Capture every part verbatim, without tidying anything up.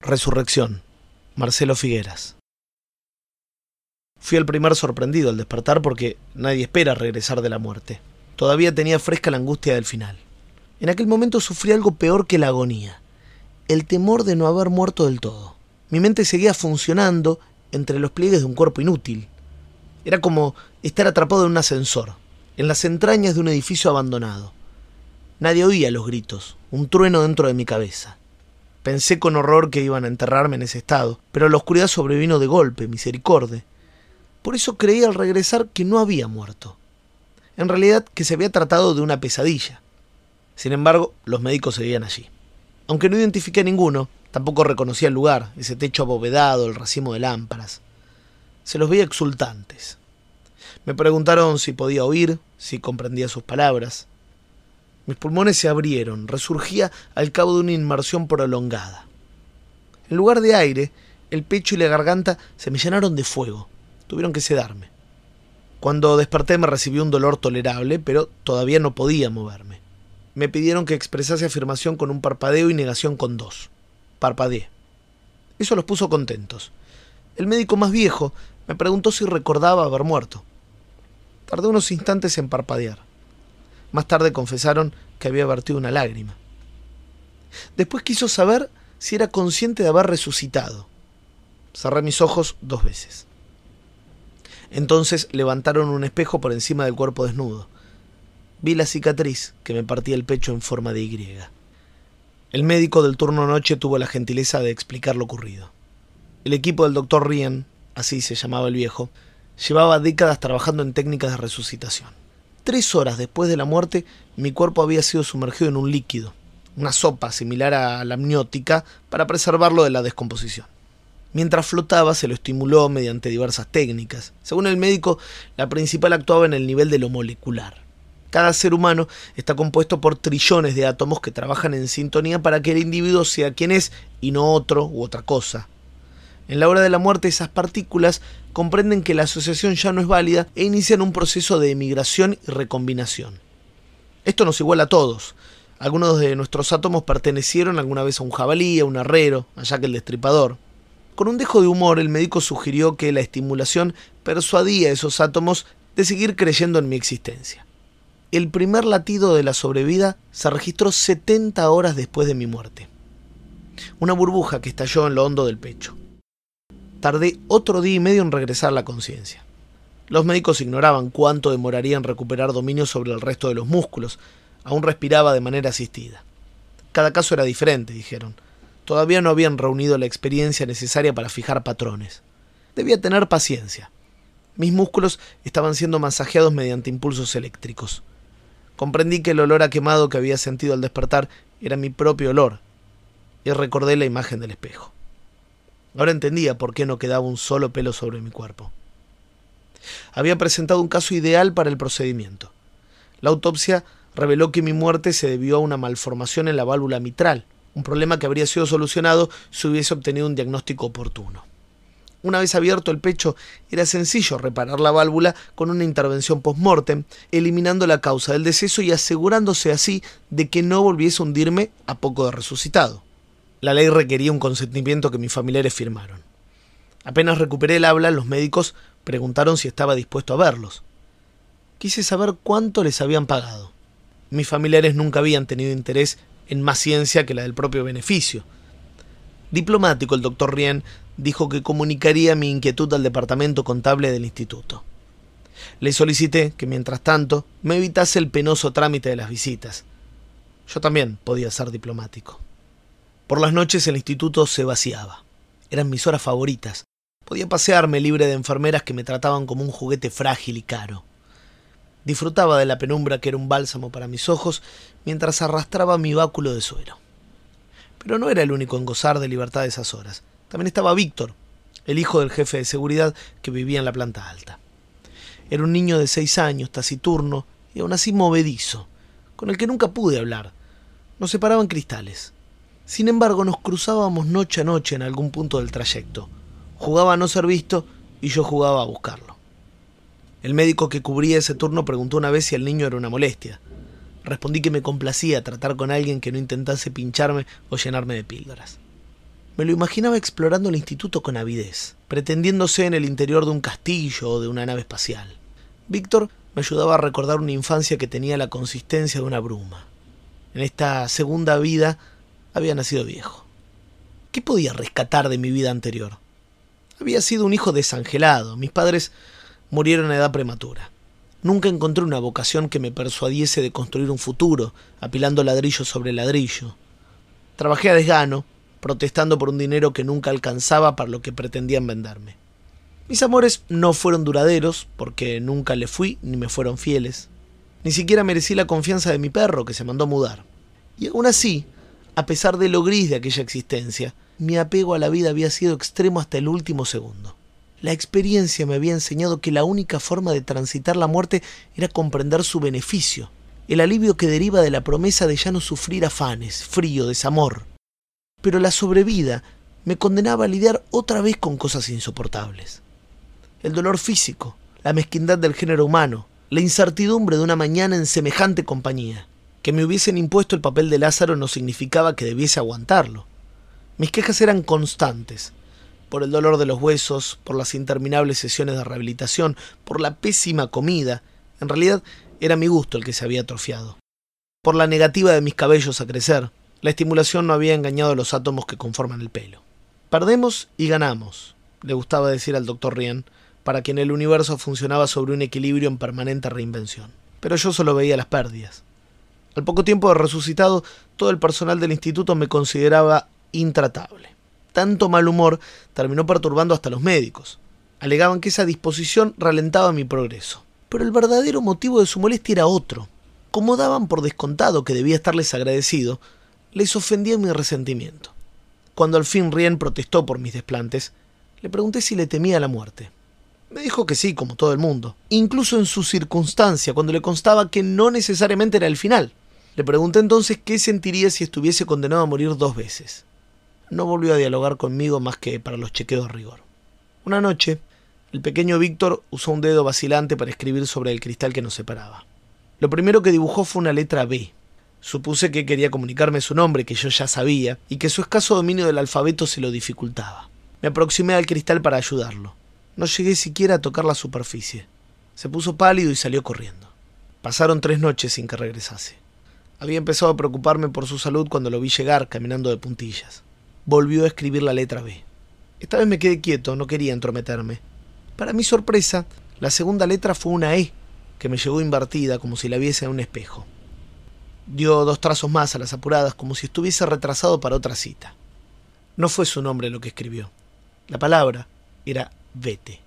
Resurrección, Marcelo Figueras. Fui el primer sorprendido al despertar porque nadie espera regresar de la muerte. Todavía tenía fresca la angustia del final. En aquel momento sufrí algo peor que la agonía, el temor de no haber muerto del todo. Mi mente seguía funcionando entre los pliegues de un cuerpo inútil. Era como estar atrapado en un ascensor, en las entrañas de un edificio abandonado. Nadie oía los gritos, un trueno dentro de mi cabeza. Pensé con horror que iban a enterrarme en ese estado, pero la oscuridad sobrevino de golpe, misericordia. Por eso creí al regresar que no había muerto. En realidad que se había tratado de una pesadilla. Sin embargo, los médicos seguían allí. Aunque no identifiqué a ninguno, tampoco reconocí el lugar, ese techo abovedado, el racimo de lámparas. Se los veía exultantes. Me preguntaron si podía oír, si comprendía sus palabras. Mis pulmones se abrieron, resurgía al cabo de una inmersión prolongada. En lugar de aire, el pecho y la garganta se me llenaron de fuego. Tuvieron que sedarme. Cuando desperté me recibió un dolor tolerable, pero todavía no podía moverme. Me pidieron que expresase afirmación con un parpadeo y negación con dos. Parpadeé. Eso los puso contentos. El médico más viejo me preguntó si recordaba haber muerto. Tardé unos instantes en parpadear. Más tarde confesaron que había vertido una lágrima. Después quiso saber si era consciente de haber resucitado. Cerré mis ojos dos veces. Entonces levantaron un espejo por encima del cuerpo desnudo. Vi la cicatriz que me partía el pecho en forma de Y. El médico del turno noche tuvo la gentileza de explicar lo ocurrido. El equipo del doctor Ryan, así se llamaba el viejo, llevaba décadas trabajando en técnicas de resucitación. Tres horas después de la muerte, mi cuerpo había sido sumergido en un líquido, una sopa similar a la amniótica, para preservarlo de la descomposición. Mientras flotaba, se lo estimuló mediante diversas técnicas. Según el médico, la principal actuaba en el nivel de lo molecular. Cada ser humano está compuesto por trillones de átomos que trabajan en sintonía para que el individuo sea quien es y no otro u otra cosa. En la hora de la muerte, esas partículas comprenden que la asociación ya no es válida e inician un proceso de emigración y recombinación. Esto nos iguala a todos. Algunos de nuestros átomos pertenecieron alguna vez a un jabalí, a un herrero, a Jack el Destripador. Con un dejo de humor, el médico sugirió que la estimulación persuadía a esos átomos de seguir creyendo en mi existencia. El primer latido de la sobrevida se registró setenta horas después de mi muerte. Una burbuja que estalló en lo hondo del pecho. Tardé otro día y medio en regresar a la conciencia. Los médicos ignoraban cuánto demoraría en recuperar dominio sobre el resto de los músculos. Aún respiraba de manera asistida. Cada caso era diferente, dijeron. Todavía no habían reunido la experiencia necesaria para fijar patrones. Debía tener paciencia. Mis músculos estaban siendo masajeados mediante impulsos eléctricos. Comprendí que el olor a quemado que había sentido al despertar era mi propio olor, y recordé la imagen del espejo. Ahora entendía por qué no quedaba un solo pelo sobre mi cuerpo. Había presentado un caso ideal para el procedimiento. La autopsia reveló que mi muerte se debió a una malformación en la válvula mitral, un problema que habría sido solucionado si hubiese obtenido un diagnóstico oportuno. Una vez abierto el pecho, era sencillo reparar la válvula con una intervención post-mortem, eliminando la causa del deceso y asegurándose así de que no volviese a hundirme a poco de resucitado. La ley requería un consentimiento que mis familiares firmaron. Apenas recuperé el habla, los médicos preguntaron si estaba dispuesto a verlos. Quise saber cuánto les habían pagado. Mis familiares nunca habían tenido interés en más ciencia que la del propio beneficio. Diplomático, el doctor Rien dijo que comunicaría mi inquietud al departamento contable del instituto. Le solicité que, mientras tanto, me evitase el penoso trámite de las visitas. Yo también podía ser diplomático. Por las noches el instituto se vaciaba. Eran mis horas favoritas. Podía pasearme libre de enfermeras que me trataban como un juguete frágil y caro. Disfrutaba de la penumbra que era un bálsamo para mis ojos mientras arrastraba mi báculo de suero. Pero no era el único en gozar de libertad de esas horas. También estaba Víctor, el hijo del jefe de seguridad que vivía en la planta alta. Era un niño de seis años, taciturno y aún así movedizo, con el que nunca pude hablar. Nos separaban cristales. Sin embargo, nos cruzábamos noche a noche en algún punto del trayecto. Jugaba a no ser visto y yo jugaba a buscarlo. El médico que cubría ese turno preguntó una vez si el niño era una molestia. Respondí que me complacía tratar con alguien que no intentase pincharme o llenarme de píldoras. Me lo imaginaba explorando el instituto con avidez, pretendiéndose en el interior de un castillo o de una nave espacial. Víctor me ayudaba a recordar una infancia que tenía la consistencia de una bruma. En esta segunda vida había nacido viejo. ¿Qué podía rescatar de mi vida anterior? Había sido un hijo desangelado. Mis padres murieron a edad prematura. Nunca encontré una vocación que me persuadiese de construir un futuro, apilando ladrillo sobre ladrillo. Trabajé a desgano, protestando por un dinero que nunca alcanzaba para lo que pretendían venderme. Mis amores no fueron duraderos, porque nunca le fui ni me fueron fieles. Ni siquiera merecí la confianza de mi perro, que se mandó a mudar. Y aún así, a pesar de lo gris de aquella existencia, mi apego a la vida había sido extremo hasta el último segundo. La experiencia me había enseñado que la única forma de transitar la muerte era comprender su beneficio, el alivio que deriva de la promesa de ya no sufrir afanes, frío, desamor. Pero la sobrevida me condenaba a lidiar otra vez con cosas insoportables. El dolor físico, la mezquindad del género humano, la incertidumbre de una mañana en semejante compañía. Que me hubiesen impuesto el papel de Lázaro no significaba que debiese aguantarlo. Mis quejas eran constantes, por el dolor de los huesos, por las interminables sesiones de rehabilitación, por la pésima comida. En realidad era mi gusto el que se había atrofiado. Por la negativa de mis cabellos a crecer. La estimulación no había engañado a los átomos que conforman el pelo. Perdemos y ganamos, le gustaba decir al doctor Rien, para quien el universo funcionaba sobre un equilibrio en permanente reinvención. Pero yo solo veía las pérdidas. Al poco tiempo de resucitado, todo el personal del instituto me consideraba intratable. Tanto mal humor terminó perturbando hasta los médicos. Alegaban que esa disposición ralentaba mi progreso. Pero el verdadero motivo de su molestia era otro. Como daban por descontado que debía estarles agradecido, les ofendía mi resentimiento. Cuando al fin Rien protestó por mis desplantes, le pregunté si le temía la muerte. Me dijo que sí, como todo el mundo, incluso en su circunstancia, cuando le constaba que no necesariamente era el final. Le pregunté entonces qué sentiría si estuviese condenado a morir dos veces. No volvió a dialogar conmigo más que para los chequeos de rigor. Una noche, el pequeño Víctor usó un dedo vacilante para escribir sobre el cristal que nos separaba. Lo primero que dibujó fue una letra B. Supuse que quería comunicarme su nombre, que yo ya sabía, y que su escaso dominio del alfabeto se lo dificultaba. Me aproximé al cristal para ayudarlo. No llegué siquiera a tocar la superficie. Se puso pálido y salió corriendo. Pasaron tres noches sin que regresase. Había empezado a preocuparme por su salud cuando lo vi llegar caminando de puntillas. Volvió a escribir la letra B. Esta vez me quedé quieto, no quería entrometerme. Para mi sorpresa, la segunda letra fue una E, que me llegó invertida como si la viese en un espejo. Dio dos trazos más a las apuradas, como si estuviese retrasado para otra cita. No fue su nombre lo que escribió. La palabra era vete.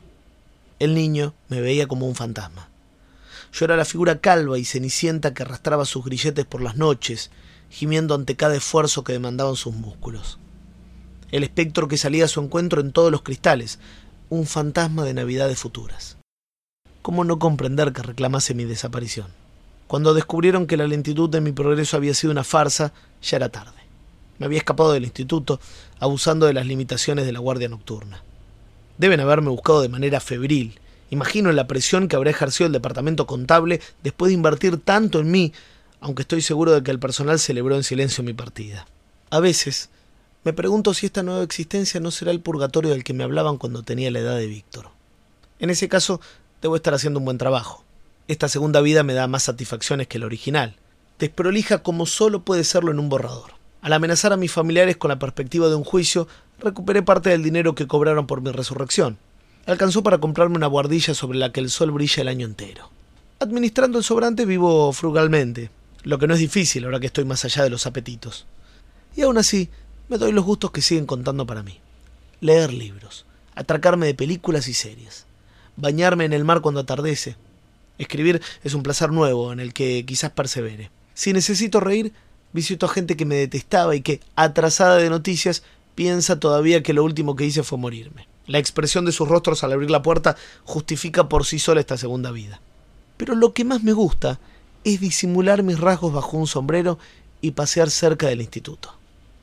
El niño me veía como un fantasma. Yo era la figura calva y cenicienta que arrastraba sus grilletes por las noches, gimiendo ante cada esfuerzo que demandaban sus músculos. El espectro que salía a su encuentro en todos los cristales, un fantasma de navidades futuras. ¿Cómo no comprender que reclamase mi desaparición? Cuando descubrieron que la lentitud de mi progreso había sido una farsa, ya era tarde. Me había escapado del instituto, abusando de las limitaciones de la guardia nocturna. Deben haberme buscado de manera febril. Imagino la presión que habrá ejercido el departamento contable después de invertir tanto en mí, aunque estoy seguro de que el personal celebró en silencio mi partida. A veces me pregunto si esta nueva existencia no será el purgatorio del que me hablaban cuando tenía la edad de Víctor. En ese caso, debo estar haciendo un buen trabajo. Esta segunda vida me da más satisfacciones que la original, desprolija como solo puede serlo en un borrador. Al amenazar a mis familiares con la perspectiva de un juicio, recuperé parte del dinero que cobraron por mi resurrección. Alcanzó para comprarme una buhardilla sobre la que el sol brilla el año entero. Administrando el sobrante vivo frugalmente, lo que no es difícil ahora que estoy más allá de los apetitos. Y aún así, me doy los gustos que siguen contando para mí. Leer libros, atracarme de películas y series, bañarme en el mar cuando atardece. Escribir es un placer nuevo en el que quizás persevere. Si necesito reír, visito a gente que me detestaba y que, atrasada de noticias, piensa todavía que lo último que hice fue morirme. La expresión de sus rostros al abrir la puerta justifica por sí sola esta segunda vida. Pero lo que más me gusta es disimular mis rasgos bajo un sombrero y pasear cerca del instituto.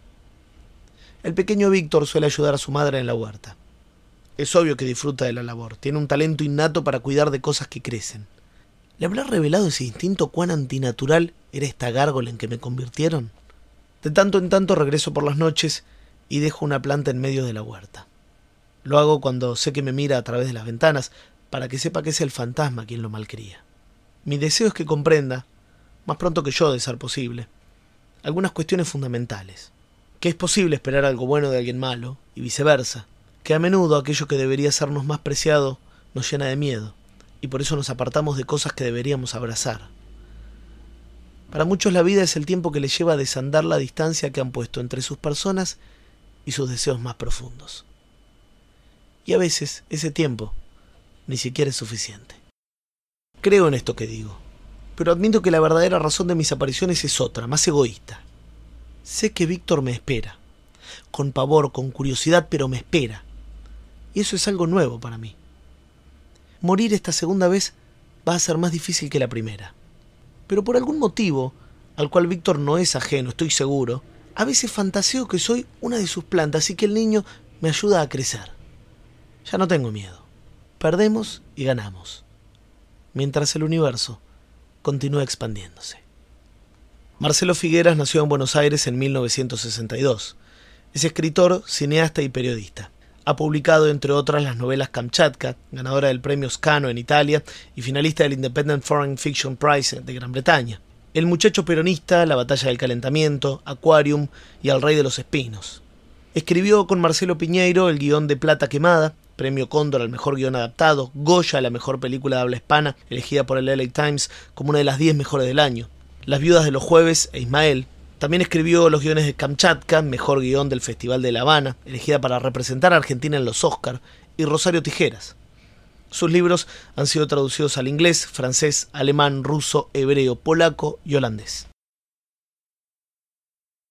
El pequeño Víctor suele ayudar a su madre en la huerta. Es obvio que disfruta de la labor. Tiene un talento innato para cuidar de cosas que crecen. ¿Le habrá revelado ese instinto cuán antinatural era esta gárgola en que me convirtieron? De tanto en tanto regreso por las noches y dejo una planta en medio de la huerta. Lo hago cuando sé que me mira a través de las ventanas, para que sepa que es el fantasma quien lo malcría. Mi deseo es que comprenda, más pronto que yo de ser posible, algunas cuestiones fundamentales. Que es posible esperar algo bueno de alguien malo, y viceversa. Que a menudo aquello que debería sernos más preciado nos llena de miedo, y por eso nos apartamos de cosas que deberíamos abrazar. Para muchos la vida es el tiempo que les lleva a desandar la distancia que han puesto entre sus personas y sus deseos más profundos. Y a veces ese tiempo ni siquiera es suficiente. Creo en esto que digo, pero admito que la verdadera razón de mis apariciones es otra, más egoísta. Sé que Víctor me espera, con pavor, con curiosidad, pero me espera. Y eso es algo nuevo para mí. Morir esta segunda vez va a ser más difícil que la primera. Pero por algún motivo, al cual Víctor no es ajeno, estoy seguro, a veces fantaseo que soy una de sus plantas y que el niño me ayuda a crecer. Ya no tengo miedo. Perdemos y ganamos, mientras el universo continúa expandiéndose. Marcelo Figueras nació en Buenos Aires en mil novecientos sesenta y dos. Es escritor, cineasta y periodista. Ha publicado, entre otras, las novelas Kamchatka, ganadora del premio Scano en Italia y finalista del Independent Foreign Fiction Prize de Gran Bretaña. El muchacho peronista, La batalla del calentamiento, Aquarium y El rey de los espinos. Escribió con Marcelo Piñeiro el guión de Plata quemada, premio Cóndor al mejor guión adaptado, Goya a la mejor película de habla hispana, elegida por el L A Times como una de las diez mejores del año. Las viudas de los jueves e Ismael. También escribió los guiones de Kamchatka, mejor guión del Festival de La Habana, elegida para representar a Argentina en los Oscar, y Rosario Tijeras. Sus libros han sido traducidos al inglés, francés, alemán, ruso, hebreo, polaco y holandés.